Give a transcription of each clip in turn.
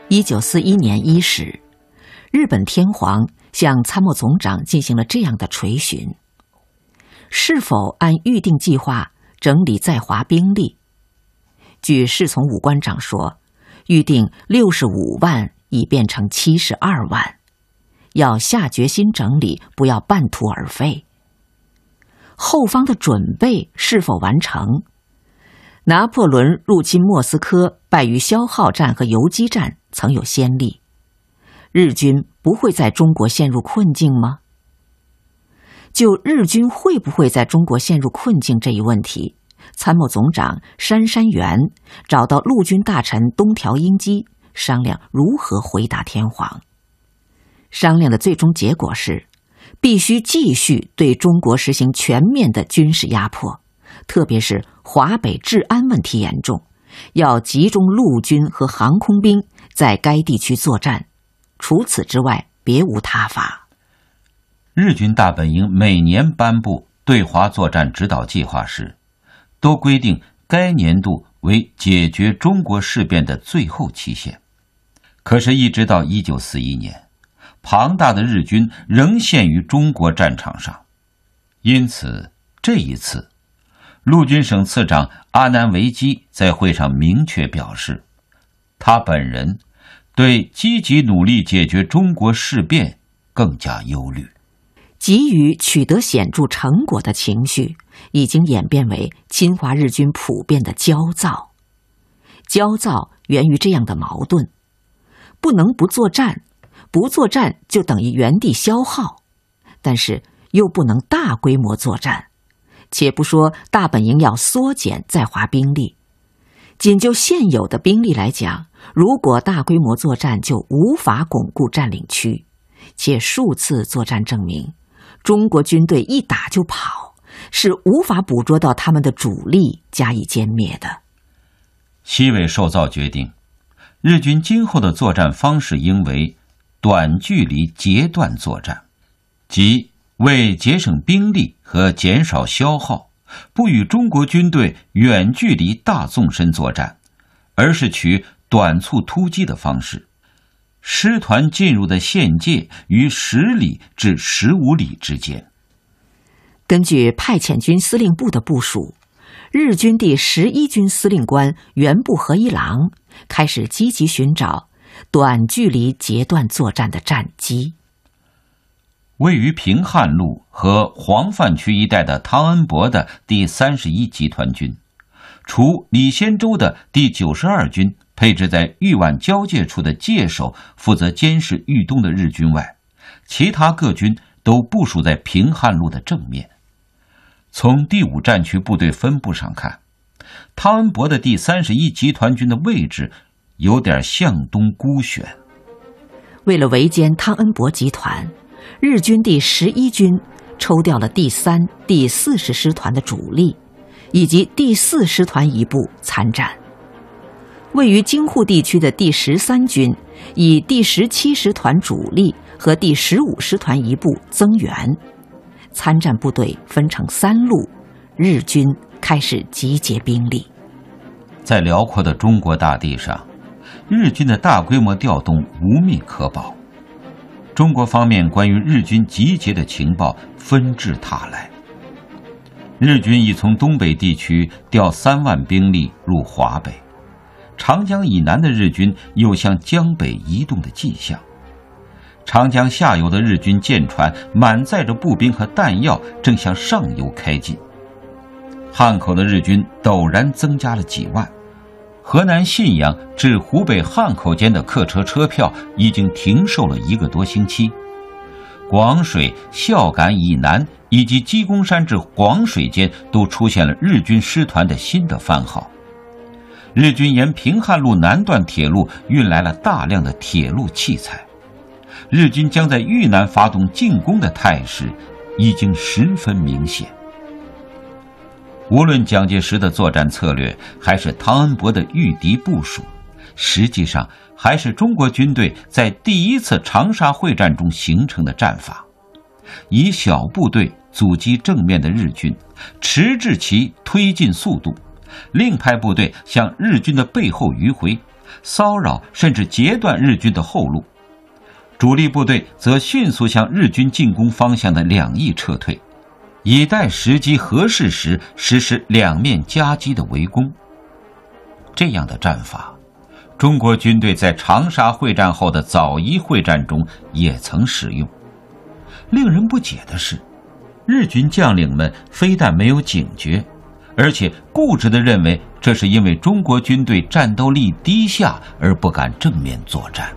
1941年伊始，日本天皇向参谋总长进行了这样的垂询：是否按预定计划整理在华兵力？据侍从武官长说，预定65万已变成72万，要下决心整理，不要半途而废。后方的准备是否完成？拿破仑入侵莫斯科败于消耗战和游击战曾有先例，日军不会在中国陷入困境吗？就日军会不会在中国陷入困境这一问题，参谋总长杉山元找到陆军大臣东条英机商量如何回答天皇。商量的最终结果是，必须继续对中国实行全面的军事压迫，特别是华北治安问题严重，要集中陆军和航空兵在该地区作战，除此之外别无他法。 日军大本营每年颁布对华作战指导计划时，都规定该年度为解决中国事变的最后期限。可是一直到1941年，庞大的日军仍陷于中国战场上。因此这一次，陆军省次长阿南惟基在会上明确表示，他本人对积极努力解决中国事变更加忧虑。 急于取得显著成果的情绪已经演变为侵华日军普遍的焦躁。焦躁源于这样的矛盾：不能不作战，不作战就等于原地消耗，但是又不能大规模作战。且不说大本营要缩减在华兵力，仅就现有的兵力来讲，如果大规模作战就无法巩固占领区，且数次作战证明，中国军队一打就跑，是无法捕捉到他们的主力加以歼灭的。 西尾受造决定，日军今后的作战方式应为短距离截断作战，即为节省兵力和减少消耗，不与中国军队远距离大纵深作战，而是取短促突击的方式。师团进入的限界于10里至15里之间。 根据派遣军司令部的部署，日军第11军司令官原部和一郎开始积极寻找短距离截断作战的战机。 位于平汉路和黄泛区一带的汤恩伯的第31集团军，除李先洲的第92军配置在豫皖交界处的界首负责监视豫东的日军外，其他各军都部署在平汉路的正面。从第5战区部队分布上看，汤恩伯的第31集团军的位置有点向东孤悬。 为了围歼汤恩伯集团，日军第11军抽调了第3、第40师团的主力，以及第4师团一部参战。位于京沪地区的第13军以第17师团主力和第15师团一部增援，参战部队分成3路，日军开始集结兵力。 在辽阔的中国大地上，日军的大规模调动无密可保。中国方面关于日军集结的情报纷至沓来。日军已从东北地区调3万兵力入华北，长江以南的日军有向江北移动的迹象。长江下游的日军舰船满载着步兵和弹药，正向上游开进。汉口的日军陡然增加了几万。河南信阳至湖北汉口间的客车车票已经停售了1个多星期。广水、孝感以南以及鸡公山至广水间都出现了日军师团的新的番号。日军沿平汉路南段铁路运来了大量的铁路器材。日军将在豫南发动进攻的态势已经十分明显。无论蒋介石的作战策略，还是汤恩伯的御敌部署，实际上还是中国军队在第1次长沙会战中形成的战法：以小部队阻击正面的日军，迟滞其推进速度，另派部队向日军的背后迂回， 骚扰甚至截断日军的后路。主力部队则迅速向日军进攻方向的两翼撤退，以待时机合适时实施两面夹击的围攻。这样的战法，中国军队在长沙会战后的枣宜会战中也曾使用。令人不解的是，日军将领们非但没有警觉，而且固执地认为这是因为中国军队战斗力低下而不敢正面作战。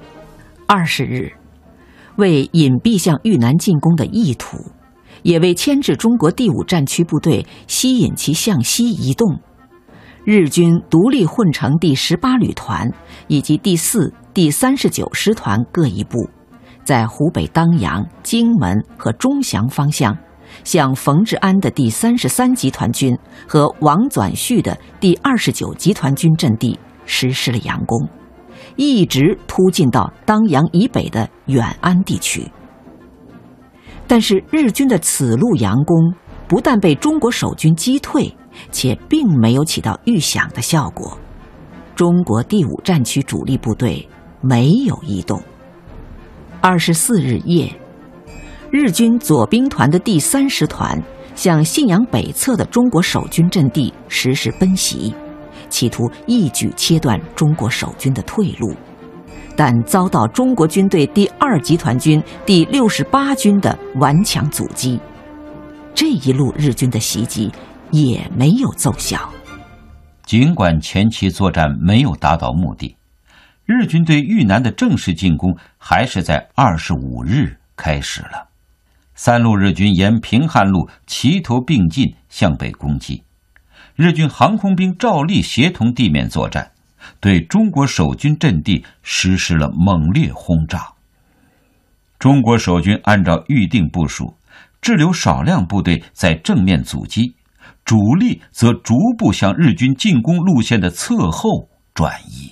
20日，为隐蔽向豫南进攻的意图，也为牵制中国第5战区部队吸引其向西移动，日军独立混成第18旅团以及第4、第39师团各一部，在湖北当阳、荆门和钟祥方向，向冯治安的第33集团军和王纂绪的第29集团军阵地实施了佯攻，一直突进到当阳以北的远安地区。但是日军的此路佯攻不但被中国守军击退，且并没有起到预想的效果。中国第5战区主力部队没有移动。24日夜，日军左兵团的第3师团向信阳北侧的中国守军阵地实施奔袭，企图一举切断中国守军的退路，但遭到中国军队第2集团军第68军的顽强阻击。这一路日军的袭击也没有奏效。 尽管前期作战没有达到目的，日军对豫南的正式进攻还是在25日开始了。3路日军沿平汉路齐头并进向北攻击，日军航空兵照例协同地面作战，对中国守军阵地实施了猛烈轰炸。中国守军按照预定部署，滞留少量部队在正面阻击，主力则逐步向日军进攻路线的侧后转移。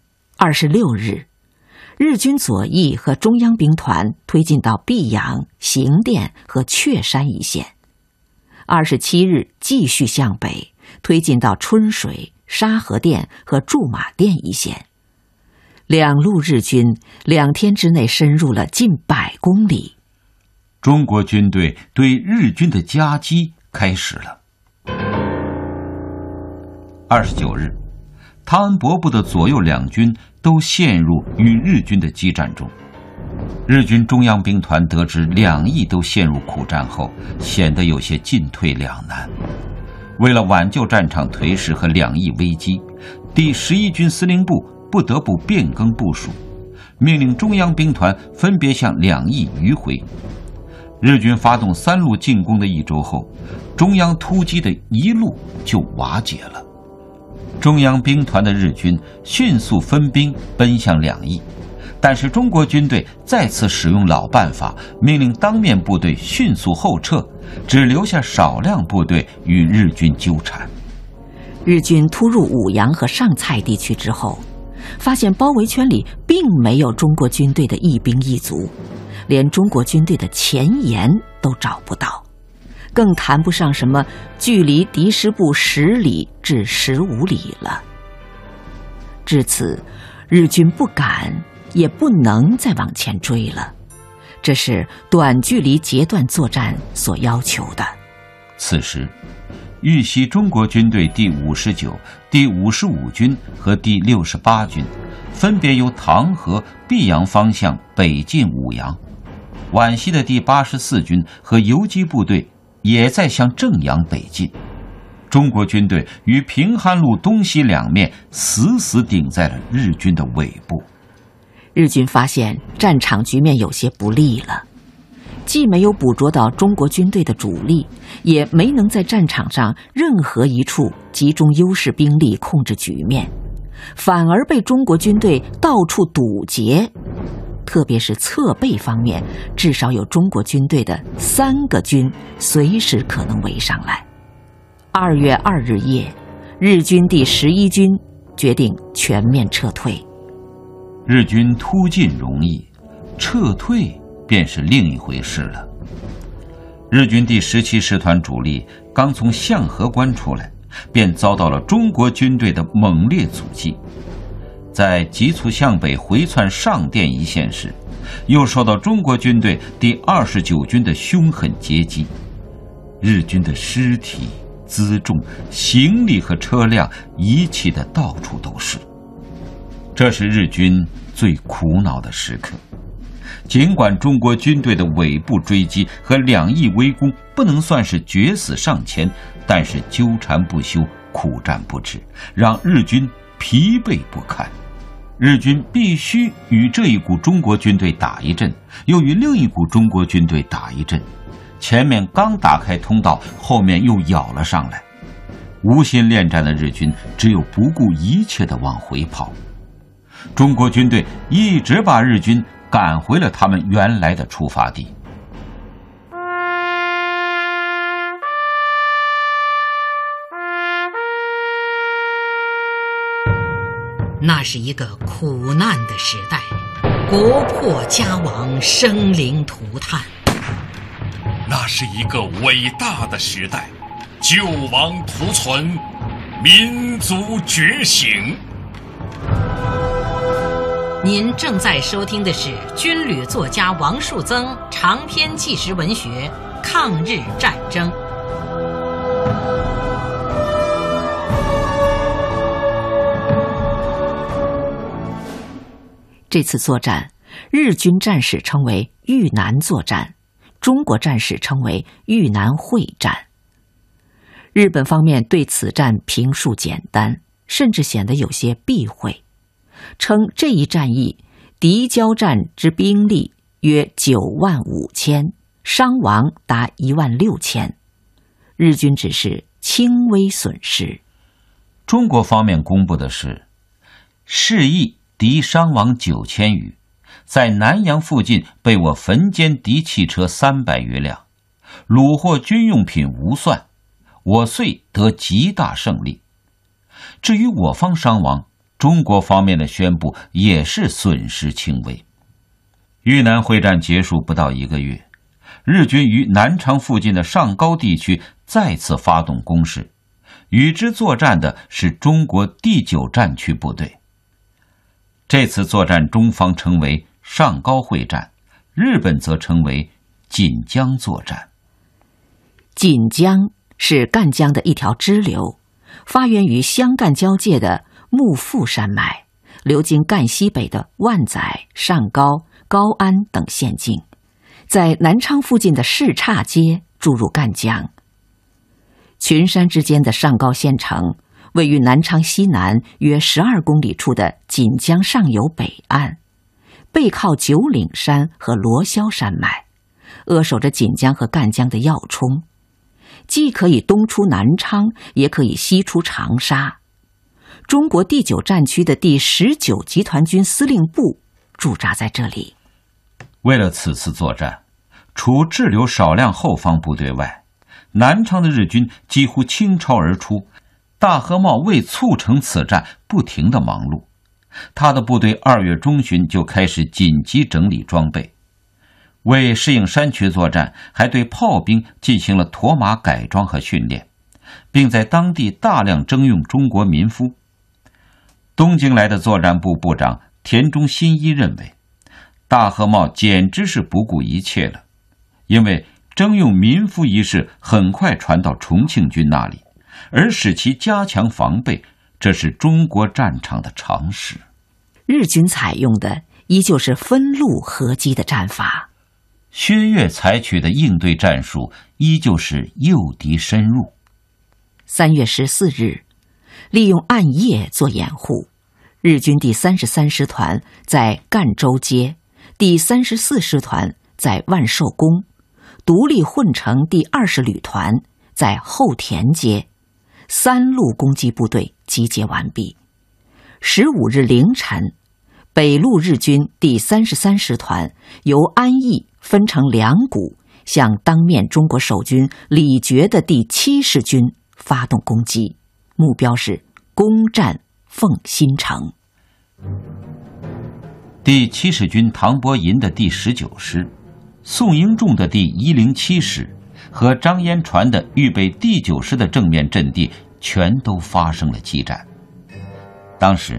26日，日军左翼和中央兵团推进到碧阳、行店和雀山一线。27日继续向北，推进到春水、沙河店和驻马店一线。2路日军2天之内深入了近100公里。 中国军队对日军的夹击开始了。29日，汤恩伯部的左右两军都陷入与日军的激战中。日军中央兵团得知两翼都陷入苦战后，显得有些进退两难。为了挽救战场颓势和两翼危机，第11军司令部不得不变更部署，命令中央兵团分别向两翼迂回。日军发动3路进攻的1周后，中央突击的1路就瓦解了。中央兵团的日军迅速分兵奔向两翼，但是中国军队再次使用老办法，命令当面部队迅速后撤，只留下少量部队与日军纠缠。 日军突入武阳和上蔡地区之后，发现包围圈里并没有中国军队的一兵一卒，连中国军队的前沿都找不到，更谈不上什么距离敌师部10里至15里了。至此，日军不敢也不能再往前追了，这是短距离截断作战所要求的。 此时，豫西中国军队第59、第55军和第68军分别由唐河、碧阳方向北进武阳，皖西的第84军和游击部队也在向正阳北进。中国军队于平汉路东西两面死死顶在了日军的尾部。 日军发现战场局面有些不利了，既没有捕捉到中国军队的主力，也没能在战场上任何一处集中优势兵力控制局面，反而被中国军队到处堵截。特别是侧背方面，至少有中国军队的3个军随时可能围上来。2月2日夜，日军第11军决定全面撤退。 日军突进容易，撤退便是另一回事了。日军第17师团主力刚从象河关出来，便遭到了中国军队的猛烈阻击。 在急促向北回窜上甸一线时，又受到中国军队第29军的凶狠截击，日军的尸体、辎重、行李和车辆遗弃的到处都是。这是日军最苦恼的时刻。尽管中国军队的尾部追击和2翼围攻不能算是决死上前，但是纠缠不休，苦战不止，让日军疲惫不堪。日军必须与这一股中国军队打一阵，又与另一股中国军队打一阵，前面刚打开通道，后面又咬了上来。无心恋战的日军只有不顾一切地往回跑。中国军队一直把日军赶回了他们原来的出发地。 那是一个苦难的时代，国破家亡，生灵涂炭。 那是一个伟大的时代，救亡图存，民族觉醒。 您正在收听的是军旅作家王树增长篇纪实文学《抗日战争》。 这次作战，日军战士称为豫南作战，中国战士称为豫南会战。日本方面对此战评述简单，甚至显得有些避讳，称这一战役敌交战之兵力约95000，伤亡达16000，日军只是轻微损失。 中国方面公布的是，示意敌伤亡9000余，在南阳附近被我焚歼敌汽车300余辆，虏获军用品无算，我遂得极大胜利。至于我方伤亡，中国方面的宣布也是损失轻微。豫南会战结束不到1个月，日军于南昌附近的上高地区再次发动攻势，与之作战的是中国第9战区部队。这次作战中方称为上高会战，日本则称为锦江作战。 锦江是赣江的一条支流，发源于湘赣交界的幕阜山脉，流经赣西北的万载、上高、高安等县境，在南昌附近的市岔街注入赣江。群山之间的上高县城位于南昌西南约12公里处的锦江上游北岸，背靠九岭山和罗霄山脉，扼守着锦江和赣江的要冲，既可以东出南昌，也可以西出长沙。中国第9战区的第19集团军司令部驻扎在这里。 为了此次作战，除滞留少量后方部队外，南昌的日军几乎倾巢而出。大和茂为促成此战不停地忙碌，他的部队2月中旬就开始紧急整理装备，为适应山区作战，还对炮兵进行了驼马改装和训练，并在当地大量征用中国民夫。东京来的作战部部长田中新一认为，大和茂简直是不顾一切了，因为征用民夫一事很快传到重庆军那里，而使其加强防备，这是中国战场的常识。 日军采用的依旧是分路合击的战法， 薛岳采取的应对战术依旧是诱敌深入。 3月14日，利用暗夜做掩护，日军第33师团在赣州街，第34师团在万寿宫，独立混成第20旅团在后田街，3路攻击部队集结完毕。15日凌晨，北路日军第33师团由安义分成2股，向当面中国守军李傕的第70军发动攻击，目标是攻占凤新城。 第70军唐伯银的第19师、宋英仲的第107师和张延传的预备第9师的正面阵地全都发生了激战。当时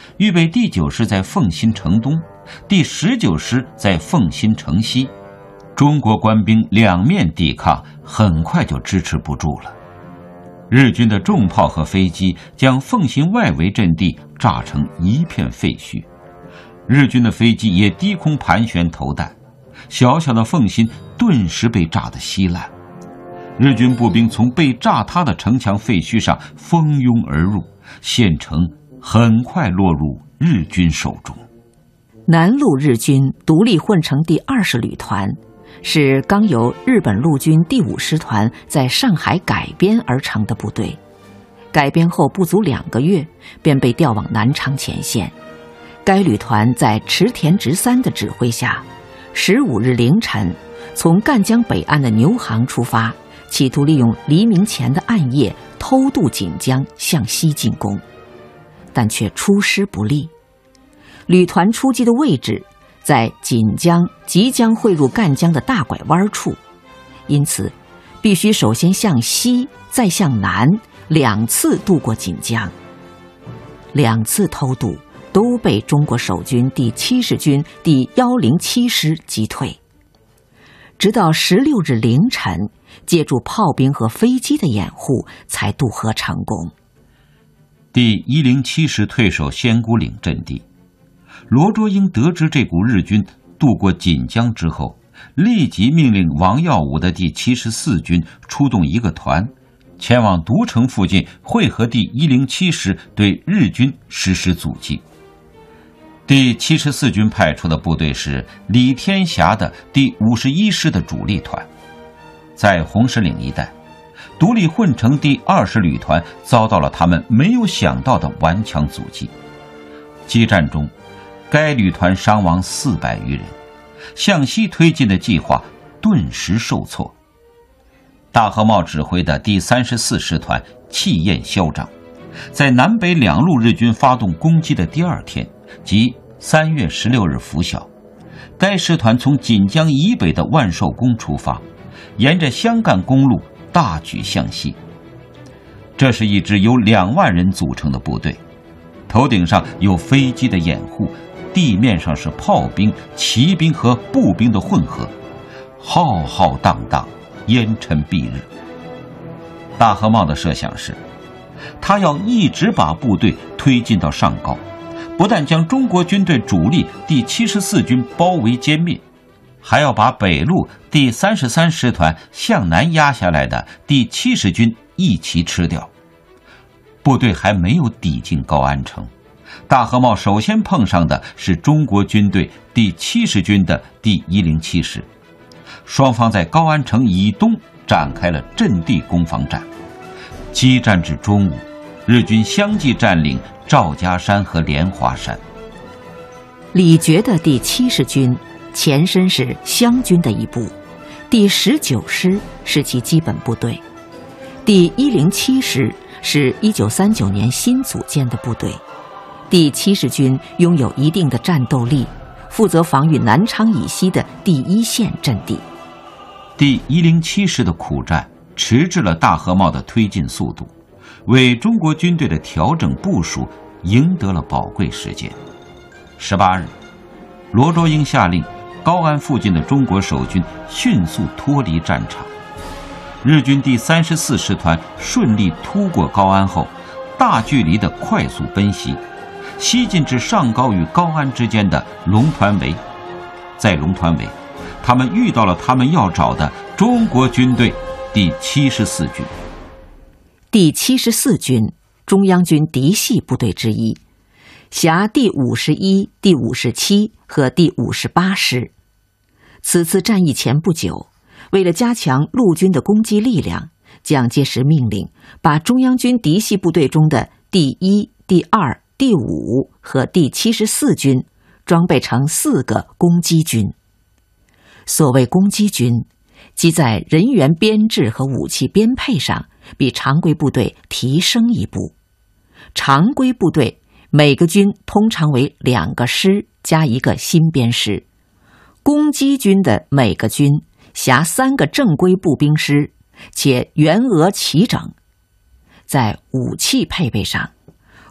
预备第9师在奉新城东，第19师在奉新城西。中国官兵两面抵抗，很快就支持不住了。日军的重炮和飞机将奉新外围阵地炸成一片废墟，日军的飞机也低空盘旋投弹，小小的奉新顿时被炸得稀烂。日军步兵从被炸塌的城墙废墟上蜂拥而入，县城很快落入日军手中。 南路日军独立混成第20旅团，是刚由日本陆军第5师团在上海改编而成的部队。改编后不足2个月，便被调往南昌前线。该旅团在池田直三的指挥下，15日凌晨从赣江北岸的牛行出发，企图利用黎明前的暗夜偷渡锦江向西进攻，但却出师不利。旅团出击的位置在锦江即将汇入赣江的大拐弯处，因此必须首先向西再向南2次渡过锦江。2次偷渡都被中国守军第70军第107师击退。直到16日凌晨，借助炮兵和飞机的掩护，才渡河成功。 第107师退守仙姑岭阵地，罗卓英得知这股日军渡过锦江之后，立即命令王耀武的第74军出动一个团，前往独城附近会合第107师，对日军实施阻击。第74军派出的部队是李天霞的第51师的主力团。在红石岭一带，独立混成第20旅团遭到了他们没有想到的顽强阻击。激战中，该旅团伤亡400余人，向西推进的计划顿时受挫。大和茂指挥的第34师团气焰嚣张，在南北2路日军发动攻击的第2天，即3月16日拂晓，该师团从锦江以北的万寿宫出发，沿着湘赣公路大举向西。这是一支由2万人组成的部队，头顶上有飞机的掩护，地面上是炮兵、骑兵和步兵的混合，浩浩荡荡，烟尘蔽日。大和茂的设想是，他要一直把部队推进到上高，不但将中国军队主力第74军包围歼灭，还要把北路第33师团向南压下来的第70军一齐吃掉。部队还没有抵近高安城，大和茂首先碰上的是中国军队第70军的第107师，双方在高安城以东展开了阵地攻防战。激战至中午，日军相继占领赵家山和莲花山。 李觉的第70军前身是湘军的一部，第19师是其基本部队，第107师是1939年新组建的部队。第70军拥有一定的战斗力，负责防御南昌以西的第1线阵地。 第107师的苦战迟滞了大和茂的推进速度，为中国军队的调整部署赢得了宝贵时间。18日，罗卓英下令高安附近的中国守军迅速脱离战场。日军第34师团顺利突过高安后，大距离的快速奔袭，西进至上高与高安之间的龙团围。在龙团围，他们遇到了他们要找的中国军队第74军。 第74军，中央军嫡系部队之一，辖第51、第57和第58师。此次战役前不久，为了加强陆军的攻击力量，蒋介石命令把中央军嫡系部队中的第1、第2、第5和第74军装备成4个攻击军。所谓攻击军，即在人员编制和武器编配上比常规部队提升一步。常规部队每个军通常为2个师加1个新编师，攻击军的每个军辖3个正规步兵师，且员额齐整。在武器配备上，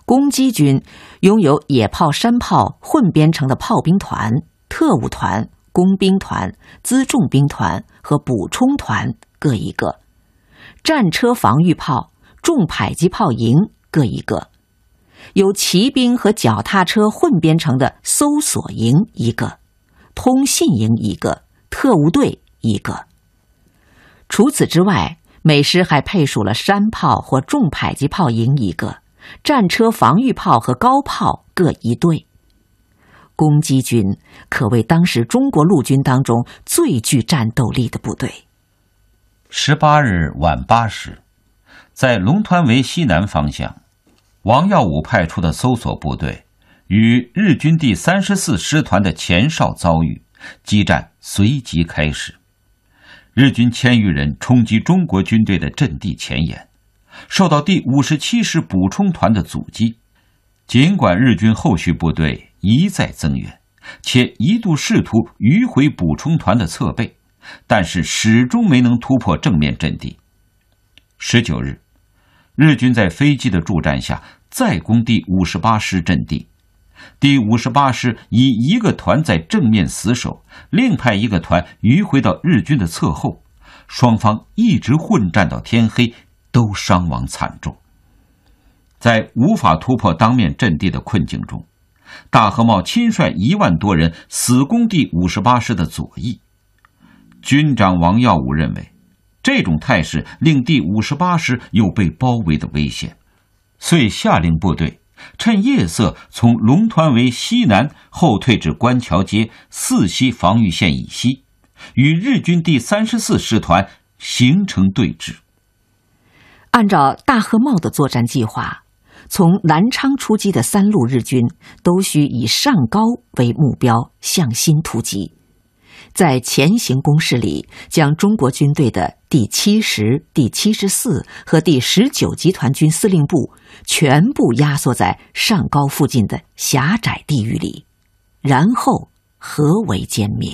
攻击军拥有野炮、山炮混编成的炮兵团、特务团、工兵团、辎重兵团和补充团各一个，战车防御炮、重迫击炮营各一个，由骑兵和脚踏车混编成的搜索营一个，通信营一个，特务队一个。除此之外，每师还配属了山炮或重迫击炮营一个，战车防御炮和高炮各一队。攻击军可谓当时中国陆军当中最具战斗力的部队。 18日晚8时，在龙团围西南方向，王耀武派出的搜索部队与日军第34师团的前哨遭遇，激战随即开始。日军1000余人冲击中国军队的阵地前沿，受到第57师补充团的阻击。尽管日军后续部队一再增援，且一度试图迂回补充团的侧背，但是始终没能突破正面阵地。19日，日军在飞机的助战下再攻第58师阵地。第58师以一个团在正面死守，另派一个团迂回到日军的侧后，双方一直混战到天黑，都伤亡惨重。在无法突破当面阵地的困境中，大和茂亲率1万多人死攻第58师的左翼。军长王耀武认为，这种态势令第58师有被包围的危险，遂下令部队趁夜色从龙团围西南后退至官桥街4西防御线以西，与日军第34师团形成对峙。 按照大和茂的作战计划，从南昌出击的3路日军都需以上高为目标向心突击，在前行攻势里将中国军队的第70、第74和第19集团军司令部全部压缩在上高附近的狭窄地域里，然后合围歼灭。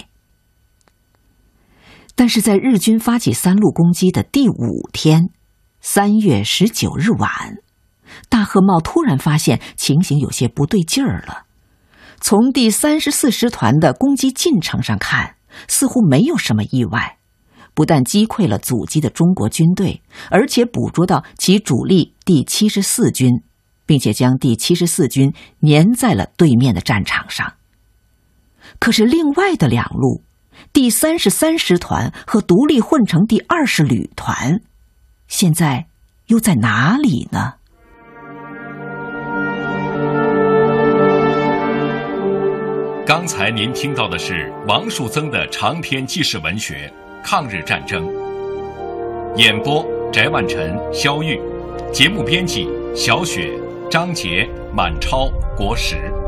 但是在日军发起3路攻击的第5天，3月19日晚，大和茂突然发现情形有些不对劲儿了。从第34师团的攻击进程上看，似乎没有什么意外，不但击溃了阻击的中国军队，而且捕捉到其主力第74军，并且将第74军粘在了对面的战场上。可是另外的2路，第33师团和独立混成第20旅团，现在又在哪里呢？ 刚才您听到的是王树增的长篇纪实文学《抗日战争》，演播翟万晨、肖玉，节目编辑小雪、张杰、满超、国石。